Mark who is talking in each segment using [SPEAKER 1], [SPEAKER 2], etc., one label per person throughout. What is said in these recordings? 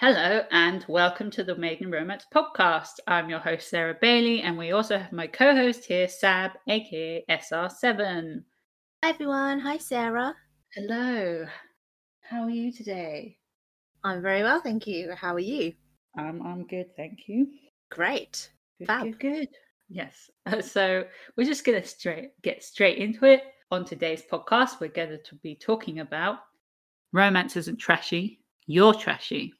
[SPEAKER 1] Hello and welcome to the Maiden Romance podcast. I'm your host, Sarah Bailey, and we also have my co host here, Sab, aka SR7.
[SPEAKER 2] Hi everyone, hi Sarah.
[SPEAKER 1] Hello, how are you today?
[SPEAKER 2] I'm very well, thank you. How are you?
[SPEAKER 1] I'm good, thank you.
[SPEAKER 2] Great.
[SPEAKER 1] Good,
[SPEAKER 2] Fab.
[SPEAKER 1] good. Yes. So we're just going to get straight into it. On today's podcast, we're going to be talking about romance isn't trashy, you're trashy.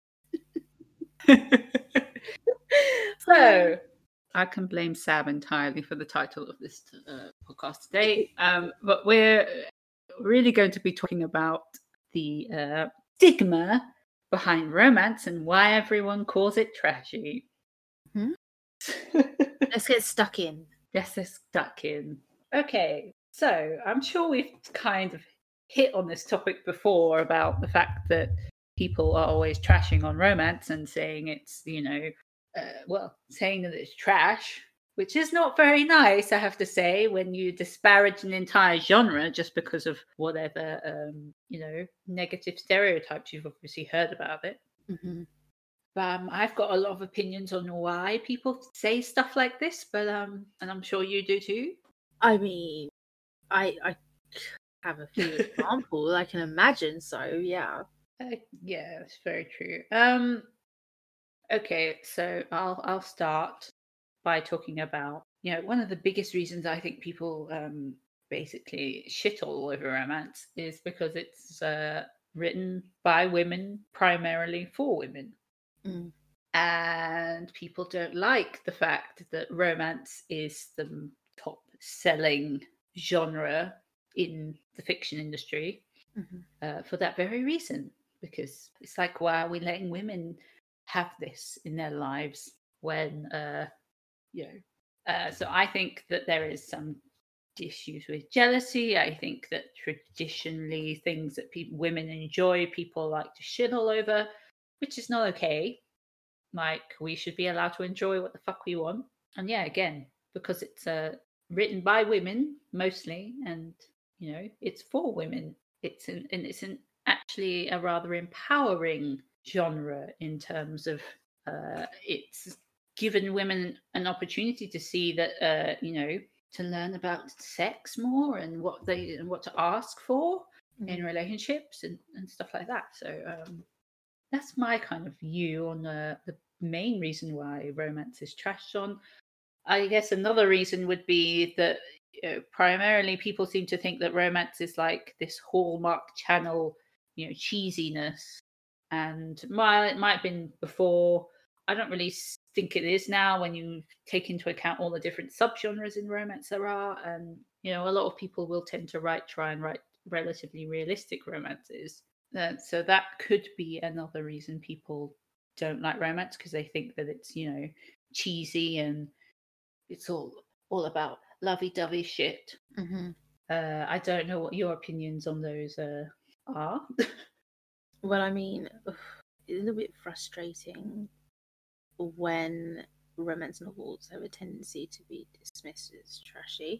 [SPEAKER 1] So I can blame Sab entirely for the title of this podcast today, but we're really going to be talking about the stigma behind romance and why everyone calls it trashy.
[SPEAKER 2] Hmm? Let's get stuck in.
[SPEAKER 1] Yes, they're stuck in. Okay, so I'm sure we've kind of hit on this topic before about the fact that people are always trashing on romance and saying it's, saying that it's trash, which is not very nice, I have to say, when you disparage an entire genre just because of whatever, negative stereotypes you've obviously heard about it.
[SPEAKER 2] Mm-hmm.
[SPEAKER 1] I've got a lot of opinions on why people say stuff like this, but and I'm sure you do too.
[SPEAKER 2] I mean, I have a few examples I can imagine, so yeah.
[SPEAKER 1] Yeah, that's very true. Okay, so I'll start by talking about one of the biggest reasons I think people basically shit all over romance is because it's written by women primarily for women.
[SPEAKER 2] Mm.
[SPEAKER 1] And people don't like the fact that romance is the top selling genre in the fiction industry for that very reason. Because it's like, why are we letting women have this in their lives when, so I think that there is some issues with jealousy. I think that traditionally things that women enjoy, people like to shit all over, which is not okay. Like, we should be allowed to enjoy what the fuck we want. And yeah, again, because it's written by women mostly, and it's for women. It's actually a rather empowering genre in terms of it's given women an opportunity to see that to learn about sex more and what to ask for in relationships and stuff like that. So that's my kind of view on the main reason why romance is trashed on. I guess another reason would be that primarily people seem to think that romance is like this Hallmark Channel, cheesiness. And while it might have been before, I don't really think it is now when you take into account all the different subgenres in romance there are. And, a lot of people will tend to try and write relatively realistic romances. So that could be another reason people don't like romance, because they think that it's cheesy and it's all about lovey-dovey shit.
[SPEAKER 2] Mm-hmm.
[SPEAKER 1] I don't know what your opinions on those are.
[SPEAKER 2] Well, I mean, it's a little bit frustrating when romance novels have a tendency to be dismissed as trashy,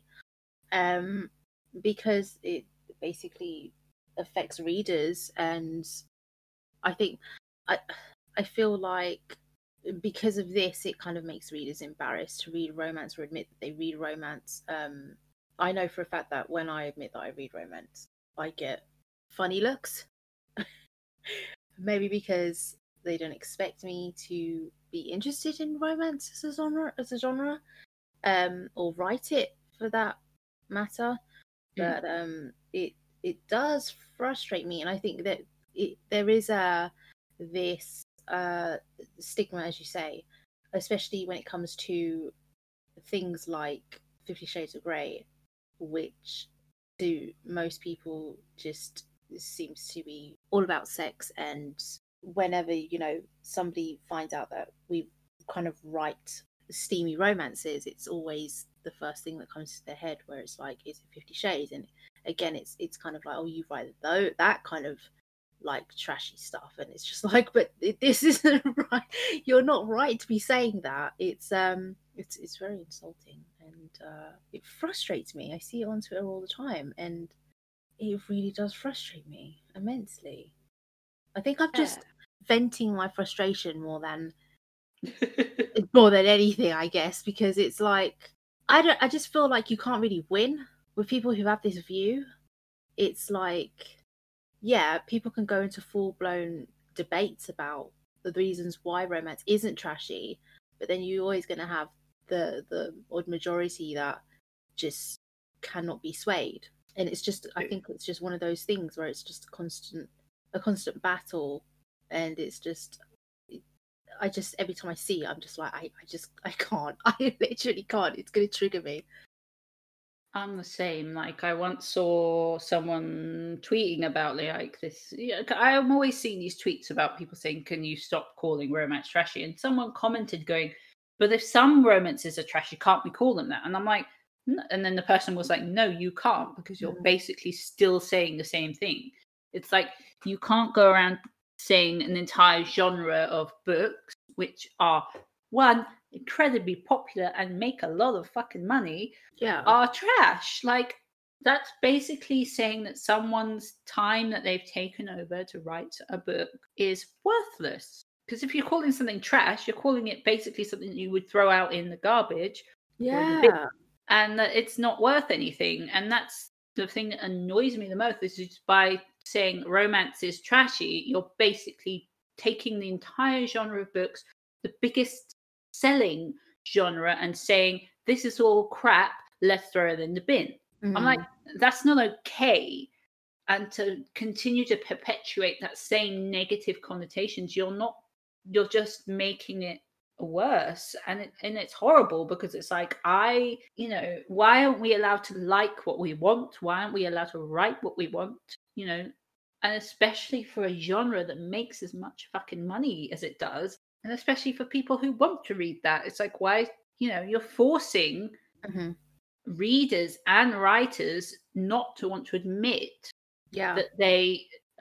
[SPEAKER 2] because it basically affects readers, and I think I feel like because of this, it kind of makes readers embarrassed to read romance or admit that they read romance. I know for a fact that when I admit that I read romance, I get funny looks. Maybe because they don't expect me to be interested in romance as a genre, or write it for that matter. But it does frustrate me, and I think that there is this stigma, as you say, especially when it comes to things like 50 Shades of Grey, which to most people just seems to be all about sex. And whenever somebody finds out that we kind of write steamy romances, it's always the first thing that comes to their head, where it's like, is it 50 Shades? And again, it's kind of like, oh, you write that kind of like trashy stuff, and it's just like, but this isn't right. You're not right to be saying that. It's very insulting, and it frustrates me. I see it on Twitter all the time, and it really does frustrate me immensely. I think I've just venting my frustration more than anything, I guess, because it's like I just feel like you can't really win with people who have this view. It's like, yeah, people can go into full-blown debates about the reasons why romance isn't trashy, but then you're always going to have the odd majority that just cannot be swayed. And it's just, I think it's just one of those things where it's just a constant battle, and it's just, I just, every time I see it, I'm just like, I can't. I literally can't. It's going to trigger me.
[SPEAKER 1] I'm the same. Like, I once saw someone tweeting about like this. Yeah, I'm always seeing these tweets about people saying, "Can you stop calling romance trashy?" And someone commented, going, "But if some romances are trashy, can't we call them that?" And I'm like, and then the person was like, "No, you can't, because you're basically still saying the same thing. It's like you can't go around saying an entire genre of books which are one incredibly popular and make a lot of fucking money are trash." Like, that's basically saying that someone's time that they've taken over to write a book is worthless. Because if you're calling something trash, you're calling it basically something you would throw out in the garbage, and that it's not worth anything. And that's the thing that annoys me the most, is just by saying romance is trashy, you're basically taking the entire genre of books, the biggest selling genre, and saying this is all crap, let's throw it in the bin. I'm like, that's not okay. And to continue to perpetuate that same negative connotations, you're just making it worse. And it's horrible, because it's like, why aren't we allowed to like what we want? Why aren't we allowed to write what we want? And especially for a genre that makes as much fucking money as it does, and especially for people who want to read that. It's like, why, you're forcing readers and writers not to want to admit that they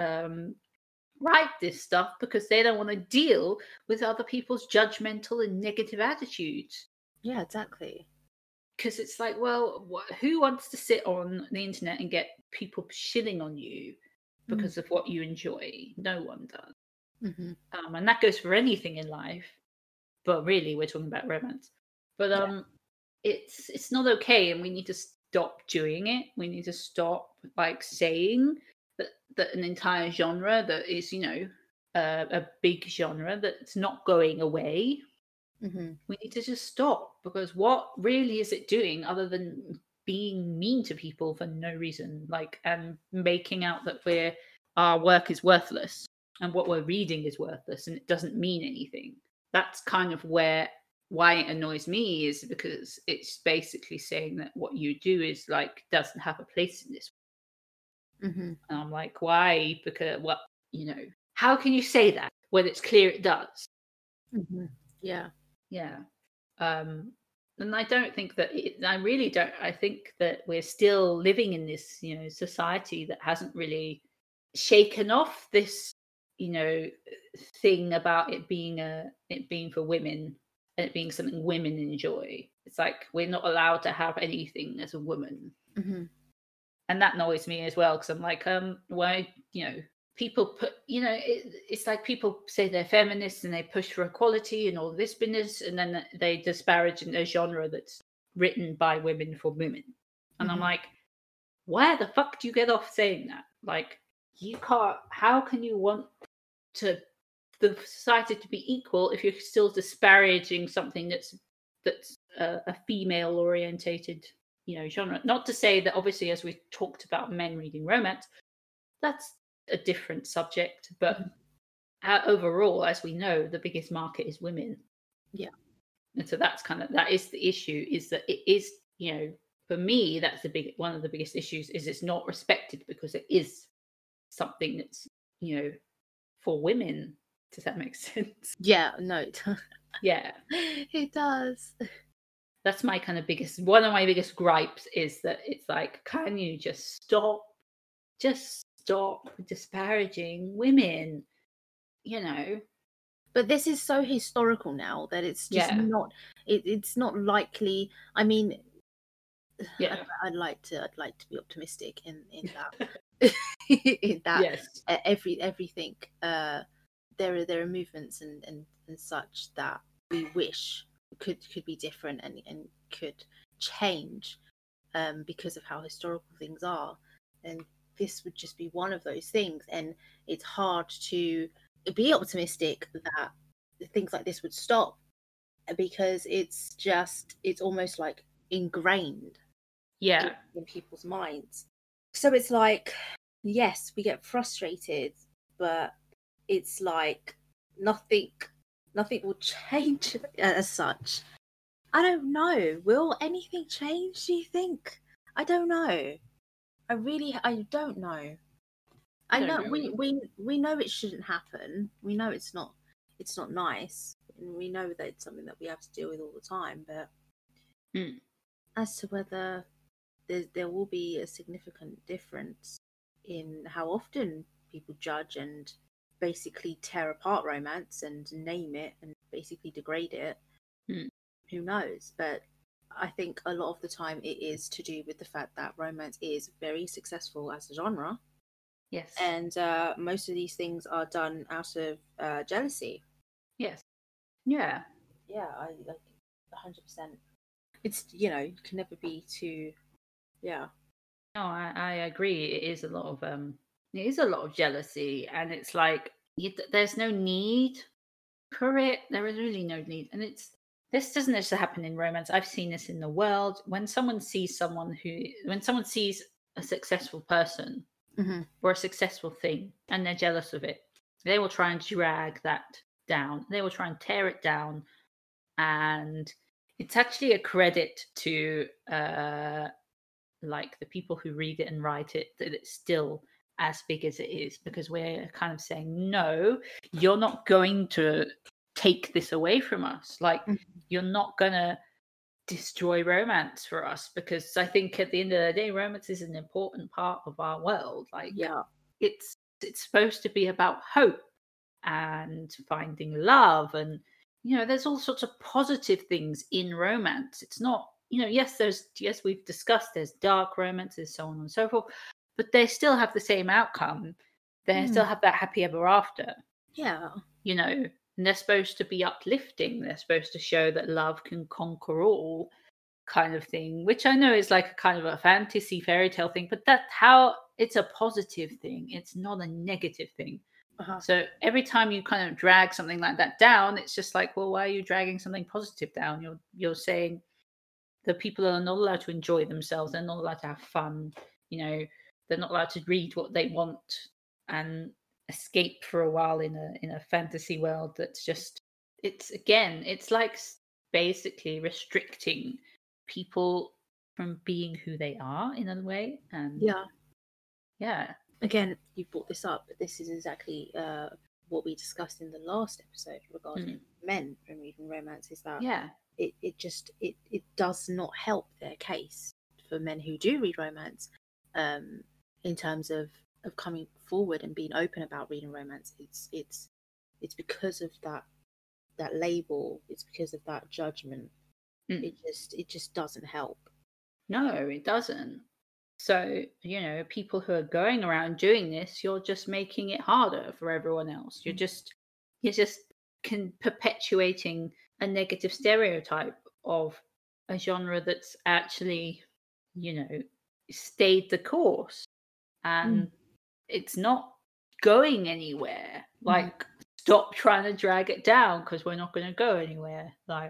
[SPEAKER 1] write this stuff, because they don't want to deal with other people's judgmental and negative attitudes.
[SPEAKER 2] Yeah, exactly.
[SPEAKER 1] Because it's like, well, who wants to sit on the internet and get people shilling on you because of what you enjoy? No one does. And that goes for anything in life, but really we're talking about romance. But it's not okay, and we need to stop doing it. We need to stop like saying that an entire genre that is, a big genre that's not going away. We need to just stop, because what really is it doing other than being mean to people for no reason, like, and making out that our work is worthless and what we're reading is worthless and it doesn't mean anything. That's kind of why it annoys me, is because it's basically saying that what you do is like doesn't have a place in this. And I'm like, why? Because how can you say that when it's clear it does?
[SPEAKER 2] Yeah.
[SPEAKER 1] And I don't think that I really don't. I think that we're still living in this, society that hasn't really shaken off this, thing about it being for women, and it being something women enjoy. It's like we're not allowed to have anything as a woman. And that annoys me as well, because I'm like, why, people put, it's like people say they're feminists and they push for equality and all this business, and then they disparage in a genre that's written by women for women. And I'm like, why the fuck do you get off saying that? Like, you can't, how can you want the society to be equal if you're still disparaging something that's a female orientated genre? Not to say that, obviously, as we talked about men reading romance, that's a different subject, but overall, as we know, the biggest market is women. And so that is the issue, is that it is, for me, that's one of the biggest issues, is it's not respected because it is something that's for women. Does that make sense?
[SPEAKER 2] Yeah, no.
[SPEAKER 1] Yeah,
[SPEAKER 2] it does.
[SPEAKER 1] That's one of my biggest gripes, is that it's like, can you just stop disparaging women,
[SPEAKER 2] But this is so historical now that it's just not. It's not likely. I mean, I'd like to be optimistic in that. In that,
[SPEAKER 1] yes.
[SPEAKER 2] everything there are movements and such that we wish could be different and could change because of how historical things are, and this would just be one of those things. And it's hard to be optimistic that things like this would stop, because it's almost like ingrained
[SPEAKER 1] Yeah.
[SPEAKER 2] in people's minds. So it's like, yes, we get frustrated, but it's like nothing will change as such. I don't know. Will anything change, do you think? I don't know. I don't know. I
[SPEAKER 1] Don't
[SPEAKER 2] know
[SPEAKER 1] know.
[SPEAKER 2] we know it shouldn't happen. We know it's not nice. And we know that it's something that we have to deal with all the time, but as to whether there will be a significant difference in how often people judge and basically tear apart romance and name it and basically degrade it, who knows? But I think a lot of the time it is to do with the fact that romance is very successful as a genre.
[SPEAKER 1] Yes.
[SPEAKER 2] And most of these things are done out of jealousy.
[SPEAKER 1] Yes. Yeah.
[SPEAKER 2] Yeah, I like 100%. It's, you know, it can never be too. Yeah.
[SPEAKER 1] No, I agree. It is a lot of jealousy, and it's like there's no need for it. There is really no need, and this doesn't just happen in romance. I've seen this in the world. When someone sees a successful person or a successful thing, and they're jealous of it, they will try and drag that down. They will try and tear it down, and it's actually a credit to like the people who read it and write it, that it's still as big as it is, because we're kind of saying, no, you're not going to take this away from us. Like, you're not going to destroy romance for us, because I think at the end of the day, romance is an important part of our world. Like, it's supposed to be about hope and finding love, and there's all sorts of positive things in romance. It's not, yes, we've discussed there's dark romances, so on and so forth, but they still have the same outcome. They still have that happy ever after.
[SPEAKER 2] Yeah.
[SPEAKER 1] And they're supposed to be uplifting. They're supposed to show that love can conquer all, kind of thing, which I know is like a kind of a fantasy fairy tale thing, but that's how it's a positive thing. It's not a negative thing. So every time you kind of drag something like that down, it's just like, well, why are you dragging something positive down? You're saying the people are not allowed to enjoy themselves. They're not allowed to have fun. They're not allowed to read what they want and escape for a while in a fantasy world that's just, it's like basically restricting people from being who they are in a way. And yeah.
[SPEAKER 2] Again, you brought this up, but this is exactly what we discussed in the last episode regarding men and reading romance, is that it does not help their case for men who do read romance in terms of coming forward and being open about reading romance. It's because of that label. It's because of that judgment. It just doesn't help.
[SPEAKER 1] No, it doesn't. So, people who are going around doing this, you're just making it harder for everyone else. You're just perpetuating a negative stereotype of a genre that's actually, stayed the course, and it's not going anywhere. Like, stop trying to drag it down, because we're not going to go anywhere. Like,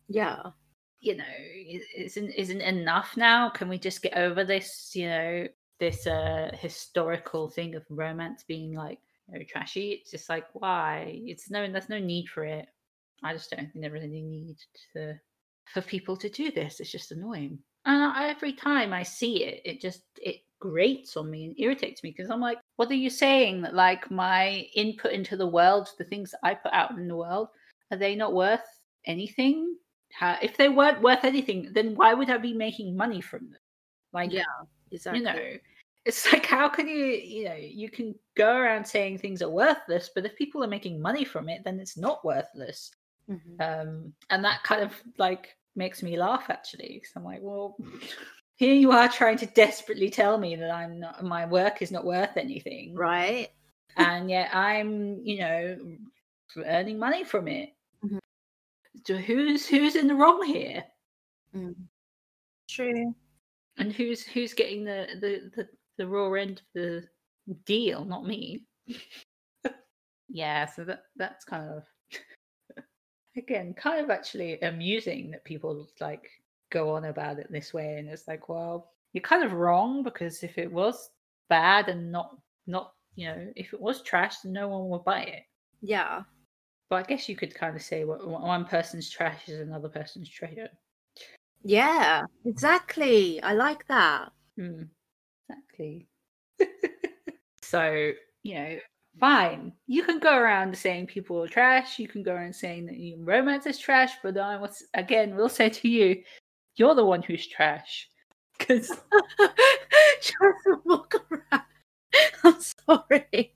[SPEAKER 1] isn't enough now? Can we just get over this, this historical thing of romance being like trashy? It's just like, why? There's no need for it. I just don't think there really need for people to do this. It's just annoying. And every time I see it, it grates on me and irritates me, because I'm like, what are you saying? That like my input into the world, the things that I put out in the world, are they not worth anything? If they weren't worth anything, then why would I be making money from them? Like,
[SPEAKER 2] exactly.
[SPEAKER 1] It's like, how can you can go around saying things are worthless, but if people are making money from it, then it's not worthless. And that kind of like makes me laugh, actually, because I'm like, well, here you are trying to desperately tell me that my work is not worth anything,
[SPEAKER 2] right?
[SPEAKER 1] and yet I'm, earning money from it.
[SPEAKER 2] Mhm.
[SPEAKER 1] So who's in the wrong here?
[SPEAKER 2] True.
[SPEAKER 1] And who's getting the raw end of the deal? Not me. Yeah, so that's kind of again kind of actually amusing that people like go on about it this way, and it's like, well, you're kind of wrong, because if it was bad and not if it was trash, then no one would buy it.
[SPEAKER 2] Yeah.
[SPEAKER 1] But I guess you could kind of say what one person's trash is another person's treasure.
[SPEAKER 2] Yeah, exactly. I like that.
[SPEAKER 1] Exactly. So, fine. You can go around saying people are trash. You can go around saying that romance is trash. But I will say to you, you're the one who's trash. Because
[SPEAKER 2] Try to walk around. I'm sorry.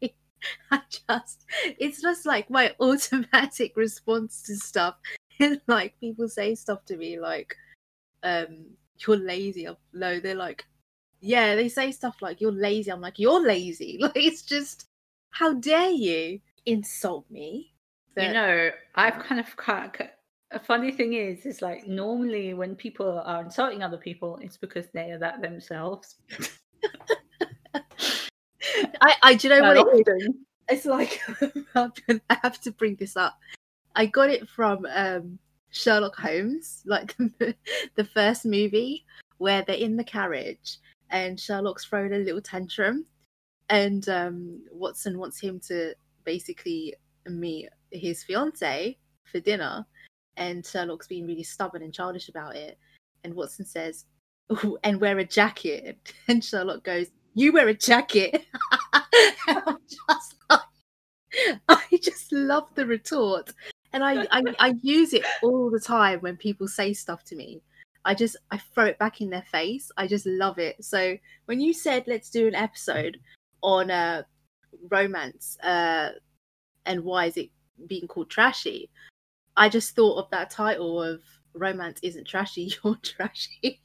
[SPEAKER 2] It's just like my automatic response to stuff. Like people say stuff to me like, you're lazy. No, they're like, yeah, they say stuff like you're lazy. I'm like, you're lazy. Like, it's just, how dare you insult me? But,
[SPEAKER 1] I've kind of a funny thing is like normally when people are insulting other people, it's because they are that themselves.
[SPEAKER 2] do you know what it is?
[SPEAKER 1] Often.
[SPEAKER 2] It's like I have to bring this up. I got it from Sherlock Holmes, like the first movie where they're in the carriage and Sherlock's throwing a little tantrum, and Watson wants him to basically meet his fiance for dinner, and Sherlock's being really stubborn and childish about it, and Watson says, "Ooh, and wear a jacket," and Sherlock goes, "You wear a jacket." And I'm just like, I just love the retort, and I use it all the time when people say stuff to me. I throw it back in their face. I just love it. So when you said let's do an episode on romance and why is it being called trashy, I just thought of that title of romance isn't trashy, you're trashy.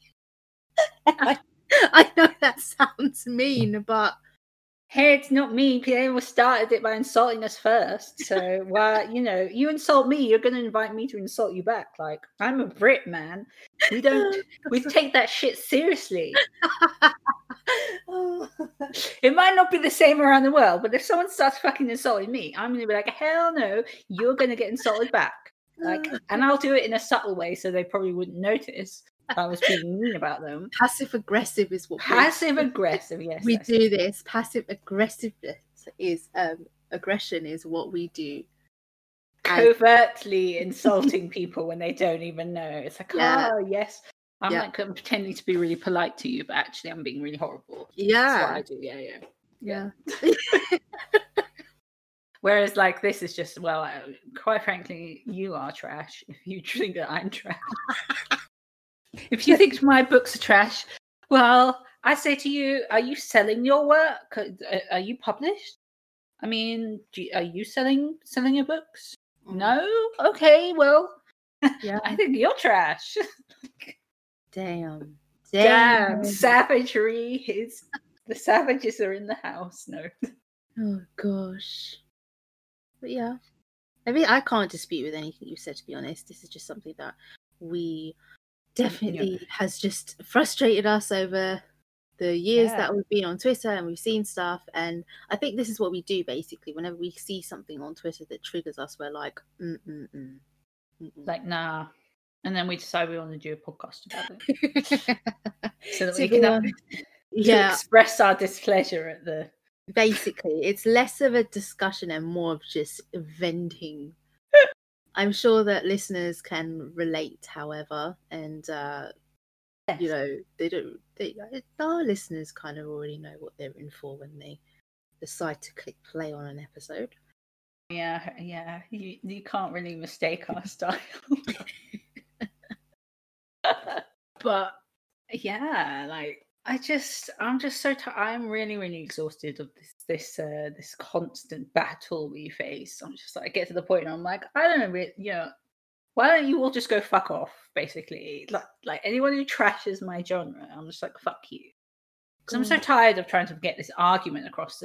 [SPEAKER 2] I know that sounds mean, but
[SPEAKER 1] hey, it's not me. People started it by insulting us first. So, you insult me, you're going to invite me to insult you back. Like, I'm a Brit, man. We take that shit seriously. It might not be the same around the world, but if someone starts fucking insulting me, I'm going to be like, hell no, you're going to get insulted back. Like, and I'll do it in a subtle way, so they probably wouldn't notice I was being mean about them.
[SPEAKER 2] Passive aggressive is what
[SPEAKER 1] passive aggressive. Yes,
[SPEAKER 2] we do this. Passive aggressiveness is aggression is what we do.
[SPEAKER 1] Covertly insulting people when they don't even know. It's like, oh yes, I'm like I'm pretending to be really polite to you, but actually I'm being really horrible.
[SPEAKER 2] Yeah,
[SPEAKER 1] that's what I do.
[SPEAKER 2] Yeah.
[SPEAKER 1] Whereas like this is just, well, quite frankly, you are trash if you think that I'm trash. If you think my books are trash, well, I say to you, are you selling your work? Are you published? I mean, are you selling your books? No? Okay, well,
[SPEAKER 2] yeah.
[SPEAKER 1] I think you're trash.
[SPEAKER 2] Damn.
[SPEAKER 1] Savagery the savages are in the house. No.
[SPEAKER 2] Oh gosh. But yeah. I mean, I can't dispute with anything you said, to be honest. This is just something that we definitely has just frustrated us over the years that we've been on Twitter, and we've seen stuff, and I think this is what we do basically. Whenever we see something on Twitter that triggers us, we're like,
[SPEAKER 1] like, nah. And then we decide we want to do a podcast about it. So that we can express our displeasure at the...
[SPEAKER 2] Basically, it's less of a discussion and more of just venting. I'm sure that listeners can relate, however, and our listeners kind of already know what they're in for when they decide to click play on an episode.
[SPEAKER 1] Yeah, you can't really mistake our style. But yeah, like I'm just so tired. I'm really, really exhausted of this constant battle we face. I'm just like, I get to the point and I'm like, I don't know, why don't you all just go fuck off, basically? Like anyone who trashes my genre, I'm just like, fuck you. Because I'm so tired of trying to get this argument across that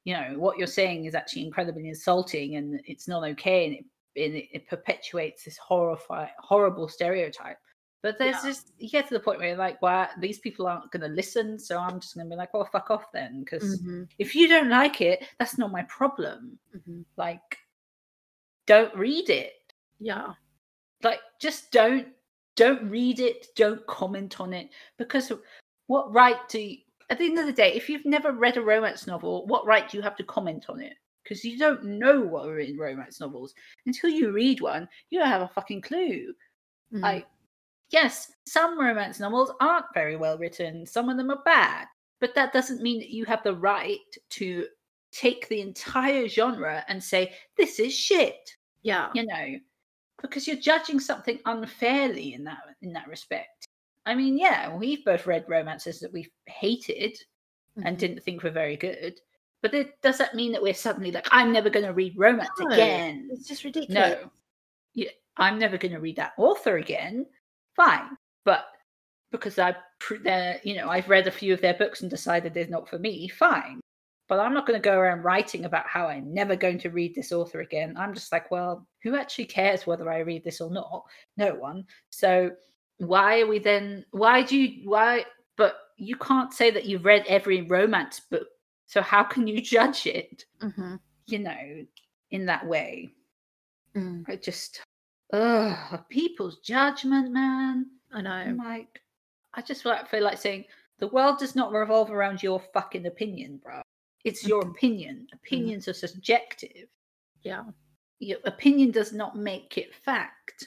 [SPEAKER 1] you know, what you're saying is actually incredibly insulting and it's not okay, and it perpetuates this horrible stereotype. But there's just, you get to the point where you're like, well, these people aren't going to listen, so I'm just going to be like, well, fuck off then, because if you don't like it, that's not my problem. Like, don't read it.
[SPEAKER 2] Yeah.
[SPEAKER 1] Like, just don't read it, don't comment on it, because what right do you, at the end of the day, if you've never read a romance novel, what right do you have to comment on it? Because you don't know what are in romance novels. Until you read one, you don't have a fucking clue. Like, yes, some romance novels aren't very well written. Some of them are bad. But that doesn't mean that you have the right to take the entire genre and say, this is shit.
[SPEAKER 2] Yeah.
[SPEAKER 1] You know, because you're judging something unfairly in that respect. I mean, yeah, we've both read romances that we've hated and didn't think were very good. But does that mean that we're suddenly like, I'm never going to read romance again?
[SPEAKER 2] It's just ridiculous.
[SPEAKER 1] No. Yeah, I'm never going to read that author again. Fine. But because I've read a few of their books and decided they're not for me, fine. But I'm not going to go around writing about how I'm never going to read this author again. I'm just like, well, who actually cares whether I read this or not? No one. So why are we then, but you can't say that you've read every romance book. So how can you judge it, you know, in that way? I just, people's judgment, man.
[SPEAKER 2] I know.
[SPEAKER 1] I'm like, I just feel like saying, the world does not revolve around your fucking opinion, bro. It's your opinion. Opinions are subjective.
[SPEAKER 2] Yeah.
[SPEAKER 1] Your opinion does not make it fact.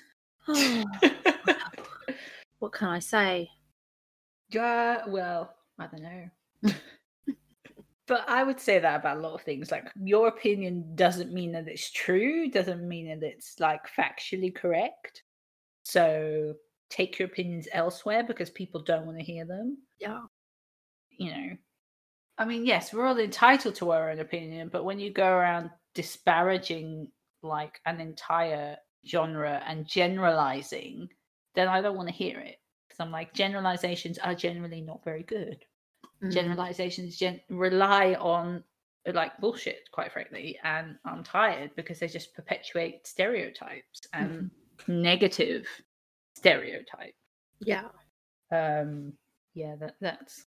[SPEAKER 2] What can I say?
[SPEAKER 1] Yeah, well, I don't know. But I would say that about a lot of things. Like, your opinion doesn't mean that it's true, doesn't mean that it's like factually correct. So take your opinions elsewhere because people don't want to hear them.
[SPEAKER 2] Yeah.
[SPEAKER 1] You know, I mean, yes, we're all entitled to our own opinion, but when you go around disparaging like an entire genre and generalizing, then I don't want to hear it. Because I'm like, generalizations are generally not very good. Generalizations rely on like bullshit, quite frankly, and I'm tired because they just perpetuate stereotypes and negative stereotype.
[SPEAKER 2] Yeah.
[SPEAKER 1] Yeah, that's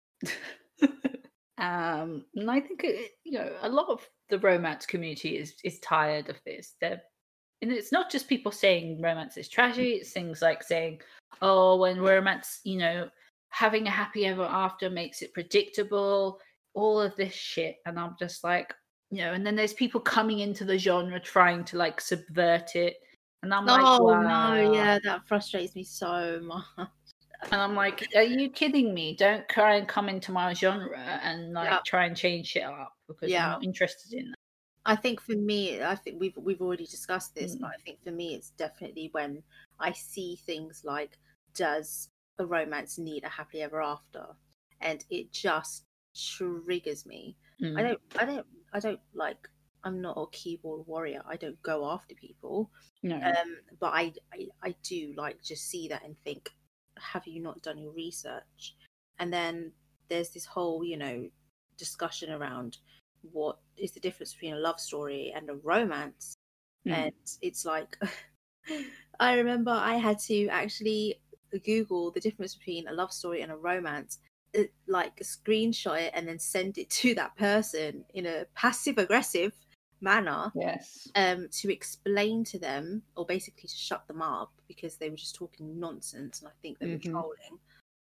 [SPEAKER 1] and I think a lot of the romance community is tired of this. And it's not just people saying romance is trashy, it's things like saying, oh, when romance, having a happy ever after makes it predictable, all of this shit. And I'm just like, and then there's people coming into the genre trying to like subvert it. And I'm like, wow.
[SPEAKER 2] No, yeah, that frustrates me so much.
[SPEAKER 1] And I'm like, are you kidding me? Don't try and come into my genre and like try and change shit up because I'm not interested in that.
[SPEAKER 2] I think for me, we've already discussed this, but I think for me it's definitely when I see things like, does a romance need a happily ever after? And it just triggers me. I don't like, I'm not a keyboard warrior. I don't go after people.
[SPEAKER 1] No.
[SPEAKER 2] But I do like just see that and think, have you not done your research? And then there's this whole, discussion around what is the difference between a love story and a romance. And it's like, I remember I had to actually Google the difference between a love story and a romance, like screenshot it and then send it to that person in a passive aggressive manner.
[SPEAKER 1] Yes.
[SPEAKER 2] To explain to them, or basically to shut them up because they were just talking nonsense, and I think they were trolling.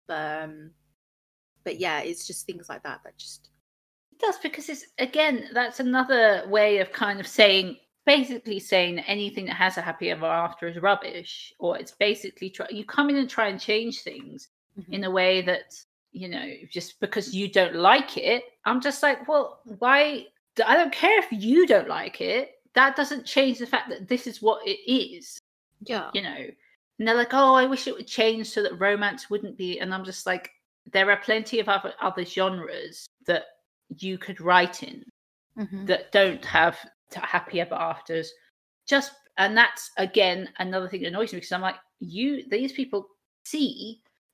[SPEAKER 2] But yeah, it's just things like that just.
[SPEAKER 1] It does, because it's, again, that's another way of kind of basically saying that anything that has a happy ever after is rubbish, or it's basically you come in and try and change things in a way that, just because you don't like it. I'm just like, well, why? I don't care if you don't like it. That doesn't change the fact that this is what it is.
[SPEAKER 2] Yeah.
[SPEAKER 1] And they're like, oh, I wish it would change so that romance wouldn't be. And I'm just like, there are plenty of other genres that you could write in that don't have happy ever afters. And that's, again, another thing that annoys me, because I'm like, these people see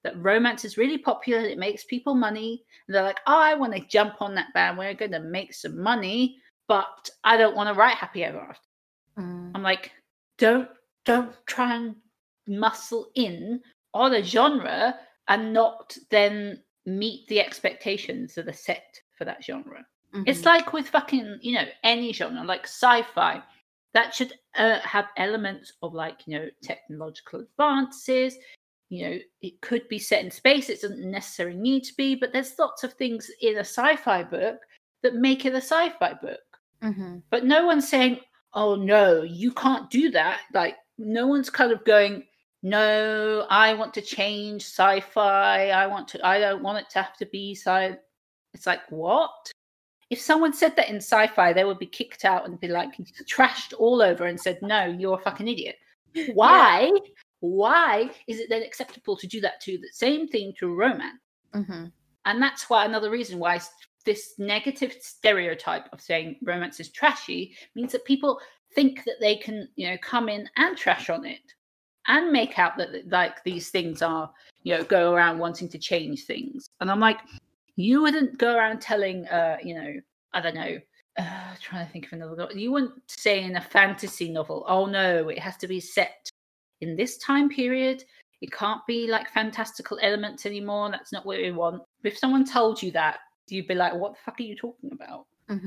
[SPEAKER 1] that romance is really popular, it makes people money, and they're like, oh, I want to jump on that band, we're going to make some money, but I don't want to write happy ever after. I'm like, don't try and muscle in on a genre and not then meet the expectations that are set for that genre. It's like with fucking, you know, any genre, like sci-fi, that should have elements of, like, you know, technological advances. You know, it could be set in space. It doesn't necessarily need to be, but there's lots of things in a sci-fi book that make it a sci-fi book. But no one's saying, oh no, you can't do that. Like, no one's kind of going, no, I want to change sci-fi. I don't want it to have to be sci. It's like, what? If someone said that in sci-fi, they would be kicked out and be like trashed all over and said, no, you're a fucking idiot. Why? Yeah. Why is it then acceptable to do that to the same thing to romance? And that's why another reason why this negative stereotype of saying romance is trashy means that people think that they can, you know, come in and trash on it and make out that like these things are, you know, go around wanting to change things. And I'm like, you wouldn't go around telling, you know, I don't know, trying to think of another. You wouldn't say in a fantasy novel, oh no, it has to be set in this time period. It can't be like fantastical elements anymore. That's not what we want. If someone told you that, you'd be like, what the fuck are you talking about?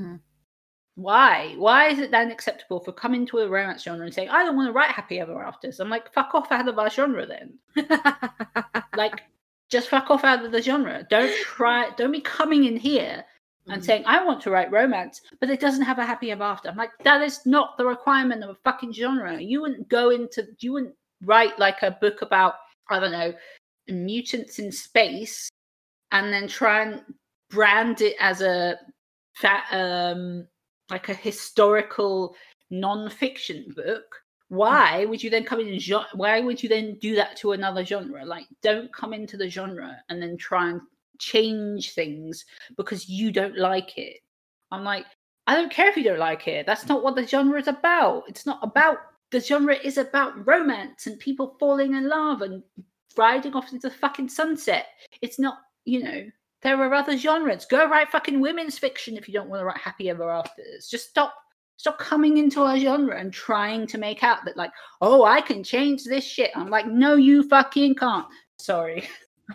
[SPEAKER 1] Why? Why is it then acceptable for coming to a romance genre and saying, I don't want to write happy ever afters? I'm like, fuck off out of our genre then. Like, just fuck off out of the genre. Don't be coming in here and saying, I want to write romance, but it doesn't have a happy ever after. I'm like, that is not the requirement of a fucking genre. You wouldn't write like a book about, I don't know, mutants in space and then try and brand it as a like a historical non-fiction book. Why would you then come in and why would you then do that to another genre? Like, don't come into the genre and then try and change things because you don't like it. I'm like, I don't care if you don't like it. That's not what the genre is about. It's not about, the genre is about romance and people falling in love and riding off into the fucking sunset. It's not, you know, there are other genres. Go write fucking women's fiction if you don't want to write happy ever afters. Just stop coming into our genre and trying to make out that, like, oh, I can change this shit. I'm like, no, you fucking can't. Sorry.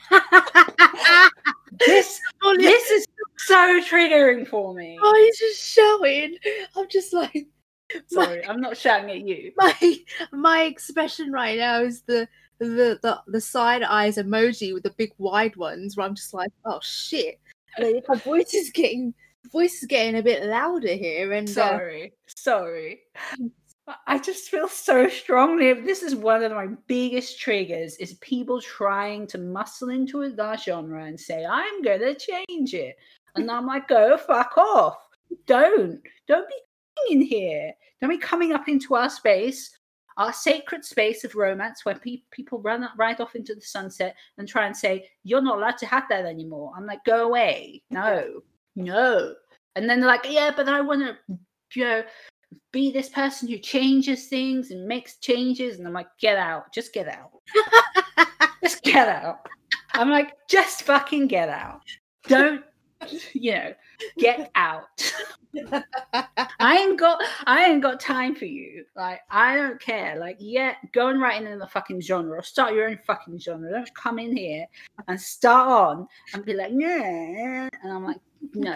[SPEAKER 1] This is so triggering for me.
[SPEAKER 2] Oh, he's just shouting. I'm just like,
[SPEAKER 1] sorry, I'm not shouting at you.
[SPEAKER 2] My expression right now is the side eyes emoji with the big wide ones, where I'm just like, oh shit. Like, my voice is getting a bit louder here. And
[SPEAKER 1] sorry. I just feel so strongly. This is one of my biggest triggers, is people trying to muscle into a genre and say, I'm gonna change it. And I'm like, go fuck off. Don't be in here. Don't be coming up into our space, our sacred space of romance, where people run right off into the sunset and try and say, you're not allowed to have that anymore. I'm like, go away. No. And then they're like, yeah, but I want to, you know, be this person who changes things and makes changes. And I'm like, get out. Just get out. Just get out. I'm like, just fucking get out. Don't, you know, get out. I ain't got time for you. Like, I don't care. Like, yeah, go and write in the fucking genre, or start your own fucking genre. Don't come in here and start on and be like, yeah. And I'm like, no.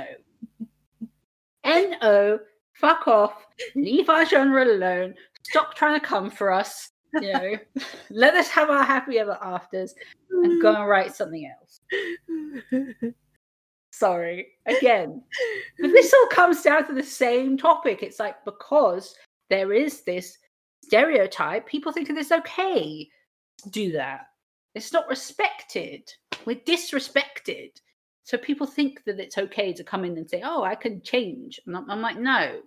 [SPEAKER 1] No, fuck off. Leave our genre alone. Stop trying to come for us. You know, let us have our happy ever afters and go and write something else. Sorry, again. But this all comes down to the same topic. It's like, because there is this stereotype, people think that it's okay to do that. It's not respected. We're disrespected. So people think that it's okay to come in and say, oh, I can change. And I'm like, no.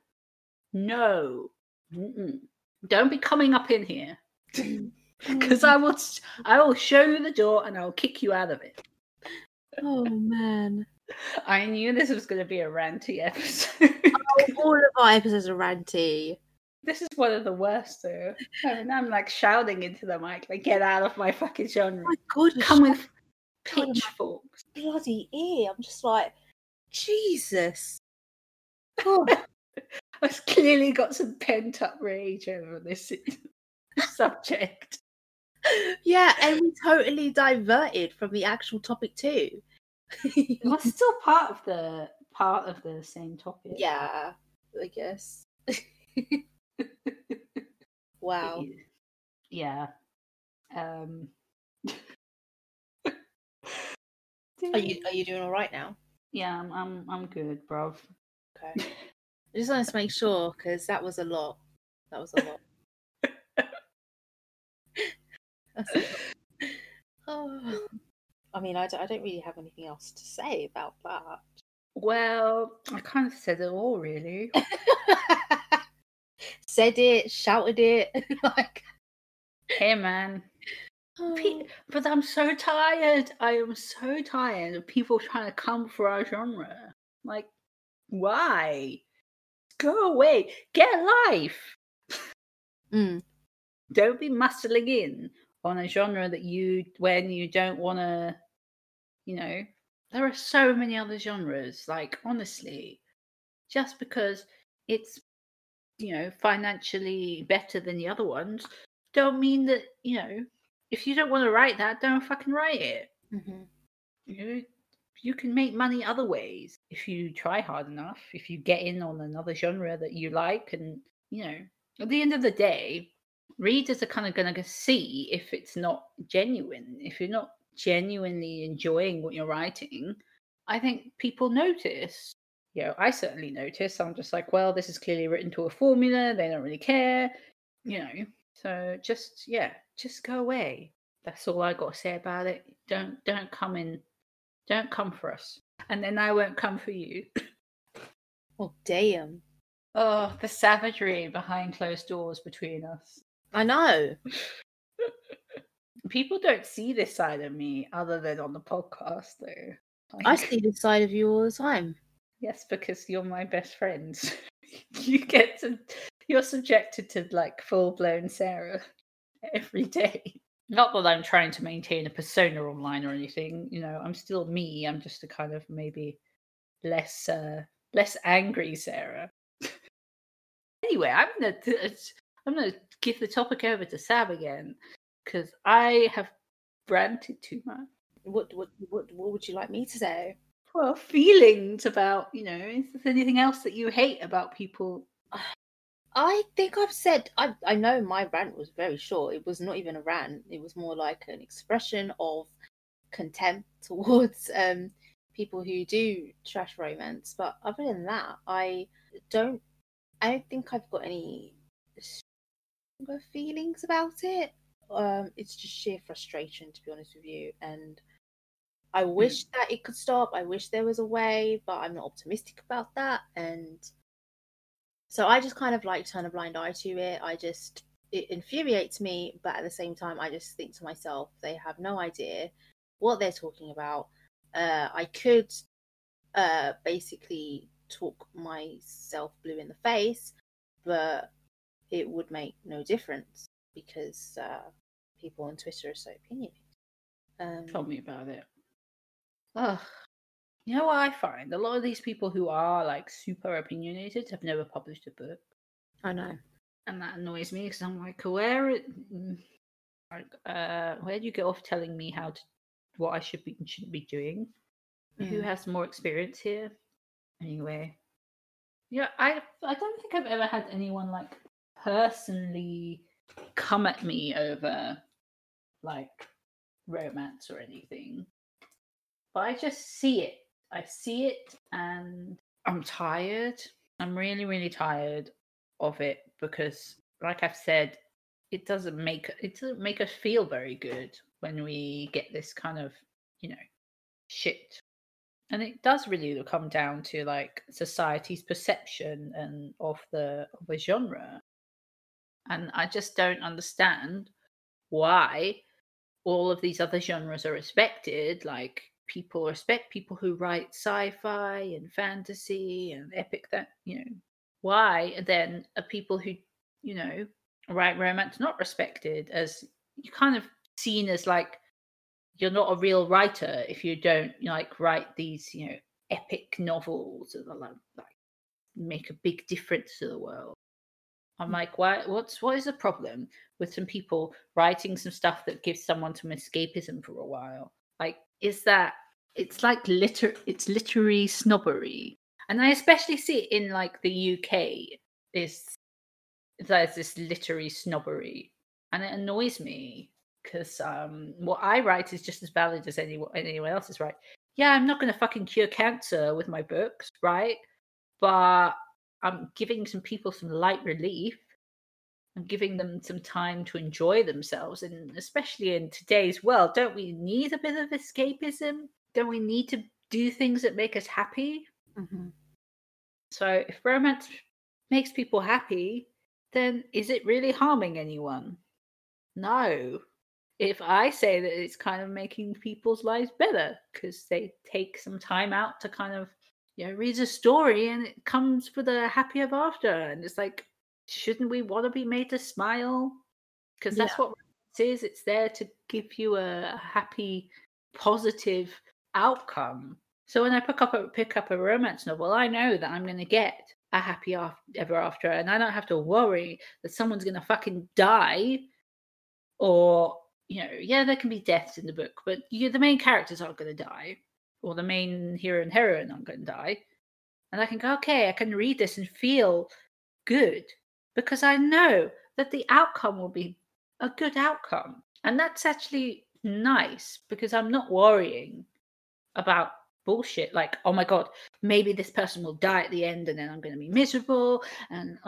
[SPEAKER 1] Mm-mm. Don't be coming up in here. Because I will show you the door and I'll kick you out of it.
[SPEAKER 2] Oh, man.
[SPEAKER 1] I knew this was going to be a ranty episode.
[SPEAKER 2] All of our episodes are ranty.
[SPEAKER 1] This is one of the worst, though. And I'm like shouting into the mic, like, get out of my fucking genre.
[SPEAKER 2] Oh my God, kind of my
[SPEAKER 1] pitchforks.
[SPEAKER 2] bloody ear. I'm just like, Jesus. Oh.
[SPEAKER 1] I've clearly got some pent up rage over this subject.
[SPEAKER 2] Yeah, and we totally diverted from the actual topic too.
[SPEAKER 1] Well, still part of the same topic.
[SPEAKER 2] Yeah, I guess. Wow.
[SPEAKER 1] Yeah.
[SPEAKER 2] Are you doing all right now?
[SPEAKER 1] Yeah, I'm good, bruv.
[SPEAKER 2] Okay. I just wanted to make sure because that was a lot. That was a lot. That's a lot. Oh. I mean, I don't really have anything else to say about that.
[SPEAKER 1] Well, I kind of said it all, really.
[SPEAKER 2] Said it, shouted it, like.
[SPEAKER 1] Hey, man.
[SPEAKER 2] Oh.
[SPEAKER 1] But I'm so tired. I am so tired of people trying to come for our genre. Like, why? Go away. Get a life.
[SPEAKER 2] Mm.
[SPEAKER 1] Don't be muscling in on a genre that when you don't want to, there are so many other genres. Like, honestly, just because it's, financially better than the other ones, don't mean that, if you don't want to write that, don't fucking write it.
[SPEAKER 2] Mm-hmm.
[SPEAKER 1] You can make money other ways if you try hard enough, if you get in on another genre that you like. And, at the end of the day, readers are kind of going to see if it's not genuine. If you're not genuinely enjoying what you're writing, I think people notice. I certainly notice. I'm just like, well, this is clearly written to a formula. They don't really care, So just go away. That's all I got to say about it. Don't come in. Don't come for us, and then I won't come for you.
[SPEAKER 2] Oh, damn.
[SPEAKER 1] Oh, the savagery behind closed doors between us.
[SPEAKER 2] I know.
[SPEAKER 1] People don't see this side of me other than on the podcast, though.
[SPEAKER 2] I see this side of you all the time.
[SPEAKER 1] Yes, because you're my best friends. You're subjected to like full-blown Sarah every day. Not that I'm trying to maintain a persona online or anything. I'm still me. I'm just a kind of maybe less angry Sarah. Anyway, I'm gonna give the topic over to Sam again because I have ranted too much.
[SPEAKER 2] What would you like me to say?
[SPEAKER 1] Well, feelings about, is there anything else that you hate about people?
[SPEAKER 2] I think I've said, I know my rant was very short. It was not even a rant. It was more like an expression of contempt towards people who do trash romance. But other than that, I don't think I've got any stronger feelings about it. It's just sheer frustration, to be honest with you. And I wish that it could stop. I wish there was a way, but I'm not optimistic about that. And so I just kind of like turn a blind eye to it. It infuriates me, but at the same time, I just think to myself, they have no idea what they're talking about. I could basically talk myself blue in the face, but it would make no difference because people on Twitter are so opinionated.
[SPEAKER 1] Tell me about it. Ugh. You know what I find? A lot of these people who are like super opinionated have never published a book.
[SPEAKER 2] I know.
[SPEAKER 1] And that annoys me because I'm like, where do you get off telling me what I should be and shouldn't be doing? Who has more experience here? Anyway. Yeah, I don't think I've ever had anyone like personally come at me over like romance or anything. But I just see it. I see it and I'm tired. I'm really, really tired of it because, like I've said, it doesn't make us feel very good when we get this kind of, shit. And it does really come down to like society's perception and of a genre. And I just don't understand why all of these other genres are respected. Like people respect people who write sci-fi and fantasy and epic. Why then are people who write romance not respected, as you kind of seen as like you're not a real writer if you don't like write these, epic novels that like make a big difference to the world. I'm like, what is the problem with some people writing some stuff that gives someone some escapism for a while? Like, it's like it's literary snobbery. And I especially see it in like the UK. There's this literary snobbery, and it annoys me because what I write is just as valid as anyone else's, right? Yeah, I'm not going to fucking cure cancer with my books, right? But I'm giving some people some light relief. I'm giving them some time to enjoy themselves, and especially in today's world, don't we need a bit of escapism? Don't we need to do things that make us happy?
[SPEAKER 2] Mm-hmm.
[SPEAKER 1] So if romance makes people happy, then is it really harming anyone? No. If I say that it's kind of making people's lives better because they take some time out to kind of, read a story and it comes with a happy ever after. And it's like, shouldn't we want to be made to smile? Because that's what romance is. It's there to give you a happy, positive outcome. So when I pick up a romance novel, I know that I'm going to get a happy ever after, and I don't have to worry that someone's going to fucking die, or there can be deaths in the book, but the main characters aren't going to die, or the main hero and heroine aren't going to die, and I can go, okay, I can read this and feel good because I know that the outcome will be a good outcome, and that's actually nice because I'm not worrying about bullshit like, oh my god, maybe this person will die at the end and then I'm going to be miserable, and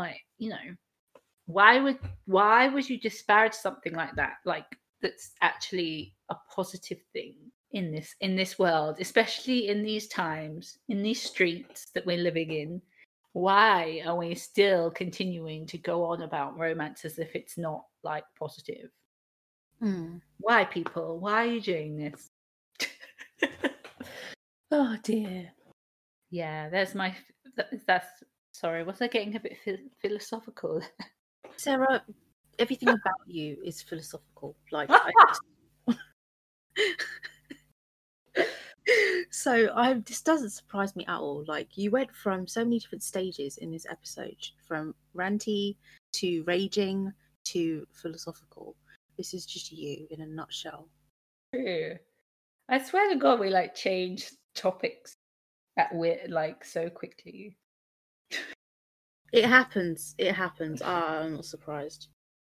[SPEAKER 1] why would you disparage something like that, like that's actually a positive thing in this world, especially in these times, in these streets that we're living in? Why are we still continuing to go on about romance as if it's not like positive? Why, people? Why are you doing this? Oh dear. Yeah, that's sorry, was I getting a bit philosophical?
[SPEAKER 2] Sarah, everything about you is philosophical. Like, this doesn't surprise me at all. Like, you went from so many different stages in this episode, from ranty to raging to philosophical. This is just you in a nutshell.
[SPEAKER 1] True. I swear to God, we like change topics so quickly.
[SPEAKER 2] It happens. I'm not surprised.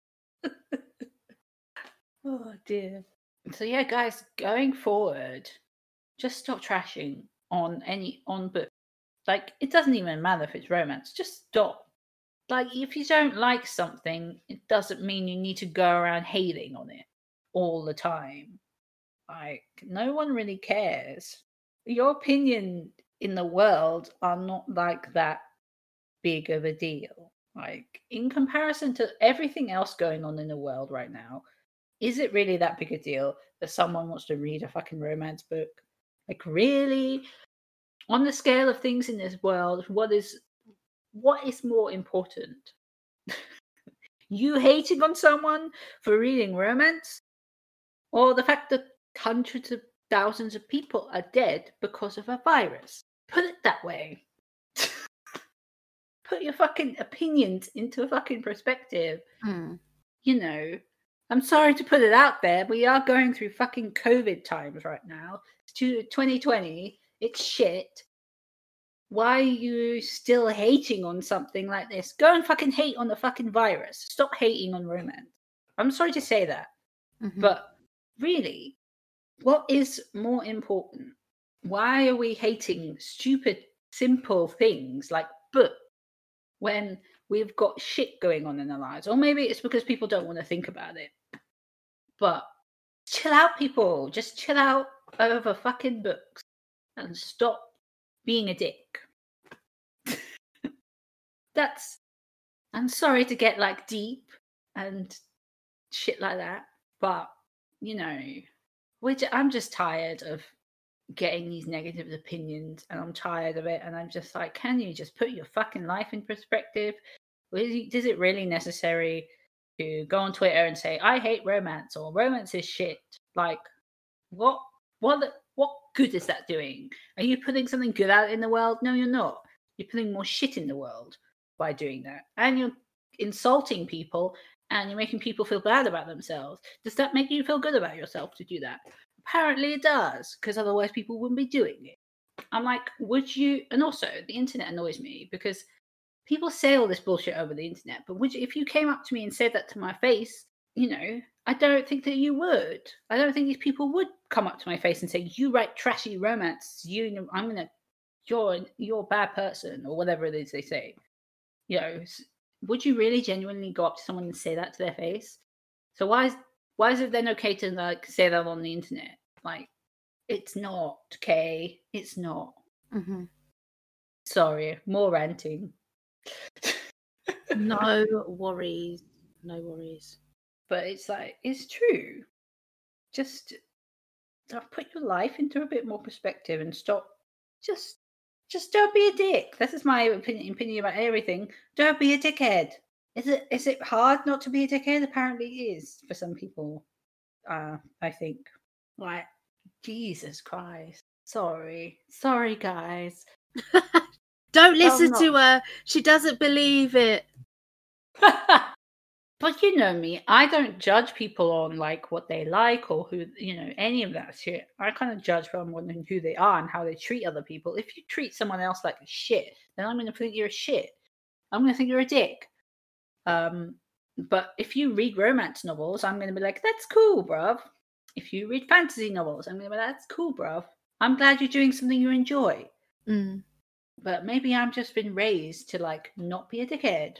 [SPEAKER 1] Oh dear. So yeah, guys, going forward, just stop trashing on books. Like, it doesn't even matter if it's romance. Just stop. Like, if you don't like something, it doesn't mean you need to go around hating on it all the time. Like, no one really cares. Your opinion in the world are not like that big of a deal. Like, in comparison to everything else going on in the world right now, is it really that big a deal that someone wants to read a fucking romance book? Like, really? On the scale of things in this world, what is more important? You hating on someone for reading romance? Or the fact that hundreds of thousands of people are dead because of a virus? Put it that way. Put your fucking opinions into a fucking perspective. I'm sorry to put it out there, we are going through fucking COVID times right now. It's 2020. It's shit. Why are you still hating on something like this? Go and fucking hate on the fucking virus. Stop hating on romance. I'm sorry to say that. But really, what is more important? Why are we hating stupid, simple things like books when we've got shit going on in our lives? Or maybe it's because people don't want to think about it. But chill out, people. Just chill out over fucking books and stop being a dick. I'm sorry to get like deep and shit like that, but I'm just tired of getting these negative opinions, and I'm tired of it, and I'm just like, can you just put your fucking life in perspective? Is it really necessary to go on Twitter and say, I hate romance, or romance is shit? Like, What what good is that doing? Are you putting something good out in the world? No, you're not. You're putting more shit in the world by doing that. And you're insulting people and you're making people feel bad about themselves. Does that make you feel good about yourself to do that? Apparently it does, because otherwise people wouldn't be doing it. I'm like, would you? And also, the internet annoys me because people say all this bullshit over the internet, but would you, if you came up to me and said that to my face, I don't think that you would. I don't think these people would come up to my face and say, "You write trashy romance. You're a bad person," or whatever it is they say. Would you really genuinely go up to someone and say that to their face? So why is it then okay to like say that on the internet? Like, it's not okay. It's not.
[SPEAKER 2] Mm-hmm.
[SPEAKER 1] Sorry, more ranting.
[SPEAKER 2] No worries. No worries.
[SPEAKER 1] But it's like, it's true. Just put your life into a bit more perspective and stop. Just don't be a dick. This is my opinion about everything. Don't be a dickhead. Is it hard not to be a dickhead? Apparently it is for some people. I think. Like, Jesus Christ. Sorry, guys.
[SPEAKER 2] Don't listen to her. She doesn't believe it.
[SPEAKER 1] But you know me, I don't judge people on like what they like or who, any of that shit. I kind of judge them on who they are and how they treat other people. If you treat someone else like a shit, then I'm going to think you're a shit. I'm going to think you're a dick. But if you read romance novels, I'm going to be like, that's cool, bruv. If you read fantasy novels, I'm going to be like, that's cool, bruv. I'm glad you're doing something you enjoy.
[SPEAKER 2] Mm.
[SPEAKER 1] But maybe I've just been raised to like not be a dickhead.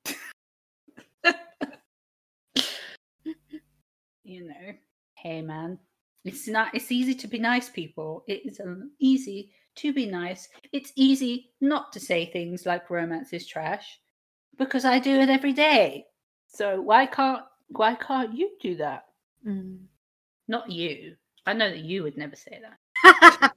[SPEAKER 1] Hey man, it's easy to be nice, people. It is easy to be nice. It's easy not to say things like romance is trash because I do it every day. So why can't you do that?
[SPEAKER 2] Mm.
[SPEAKER 1] Not you. I know that you would never say that.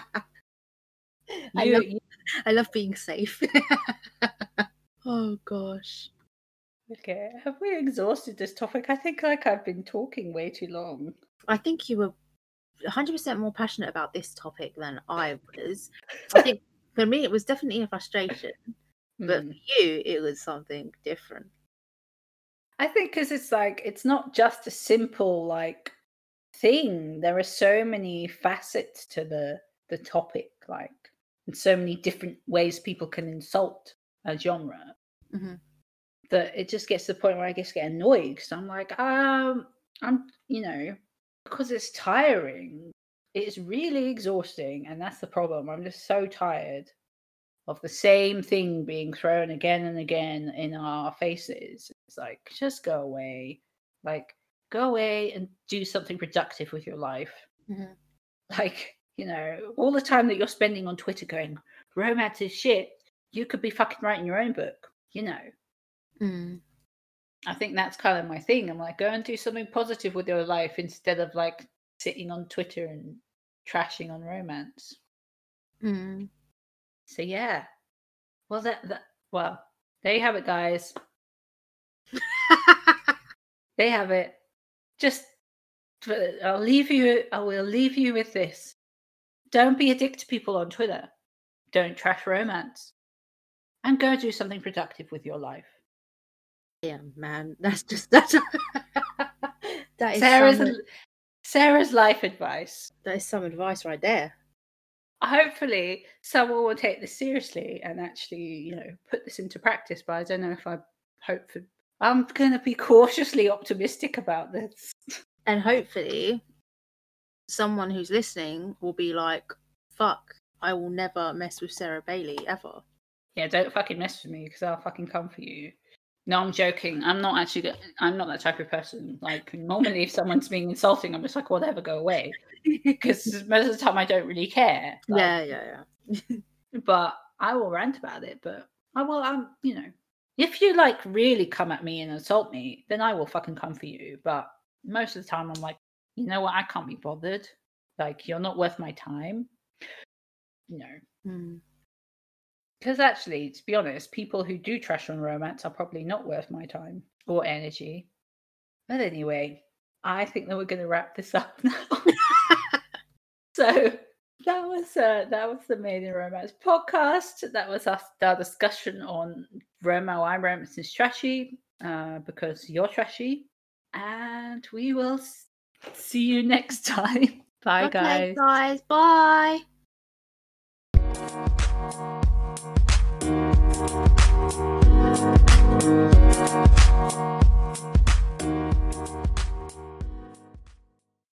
[SPEAKER 2] I love being safe. Oh gosh.
[SPEAKER 1] Okay, have we exhausted this topic? I think I've been talking way too long.
[SPEAKER 2] I think you were 100% more passionate about this topic than I was. I think for me it was definitely a frustration, but for you it was something different.
[SPEAKER 1] I think because it's not just a simple like thing. There are so many facets to the topic, like, and so many different ways people can insult a genre.
[SPEAKER 2] Mm-hmm.
[SPEAKER 1] That it just gets to the point where I just get annoyed because I'm like, I'm, because it's tiring. It's really exhausting, and that's the problem. I'm just so tired of the same thing being thrown again and again in our faces. It's like, just go away. Like, go away and do something productive with your life.
[SPEAKER 2] Mm-hmm.
[SPEAKER 1] Like, all the time that you're spending on Twitter going, romance is shit, you could be fucking writing your own book,
[SPEAKER 2] Mm.
[SPEAKER 1] I think that's kind of my thing. I'm like, go and do something positive with your life instead of like sitting on Twitter and trashing on romance.
[SPEAKER 2] Mm.
[SPEAKER 1] So yeah. Well, well, there you have it, guys. They have it. Just, I will leave you with this. Don't be a dick to people on Twitter. Don't trash romance. And go do something productive with your life.
[SPEAKER 2] Yeah, man. That's just that is
[SPEAKER 1] Sarah's life advice.
[SPEAKER 2] That is some advice right there.
[SPEAKER 1] Hopefully someone will take this seriously and actually, put this into practice, but I don't know if I'm going to be cautiously optimistic about this.
[SPEAKER 2] And hopefully someone who's listening will be like, fuck, I will never mess with Sarah Bailey ever.
[SPEAKER 1] Yeah, don't fucking mess with me because I'll fucking come for you. No, I'm joking. I'm not that type of person. Like, normally if someone's being insulting, I'm just like, whatever, go away. Because most of the time I don't really care. Like,
[SPEAKER 2] yeah.
[SPEAKER 1] But I will rant about it. But I will, if you like really come at me and insult me, then I will fucking come for you. But most of the time I'm like, you know what? I can't be bothered. Like, you're not worth my time. Because actually, to be honest, people who do trash on romance are probably not worth my time or energy. But anyway, I think that we're going to wrap this up now. So that was the Made in Romance podcast. That was our discussion on why romance is trashy, because you're trashy. And we will see you next time. Bye,
[SPEAKER 2] Okay,
[SPEAKER 1] guys.
[SPEAKER 2] guys. Bye.